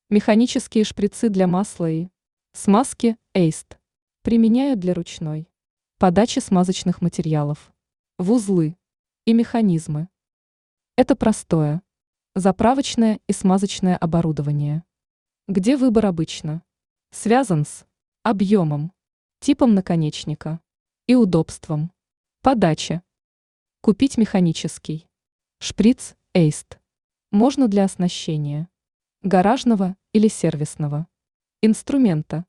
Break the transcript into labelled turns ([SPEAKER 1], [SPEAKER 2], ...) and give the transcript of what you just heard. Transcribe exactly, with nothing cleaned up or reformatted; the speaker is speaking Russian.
[SPEAKER 1] Механические шприцы для масла и смазки эйст применяют для ручной подачи смазочных материалов в узлы и механизмы. Это простое заправочное и смазочное оборудование, где выбор обычно связан с объемом, типом наконечника и удобством подачи. Купить механический шприц эйст можно для оснащения гаражного или сервисного инструмента,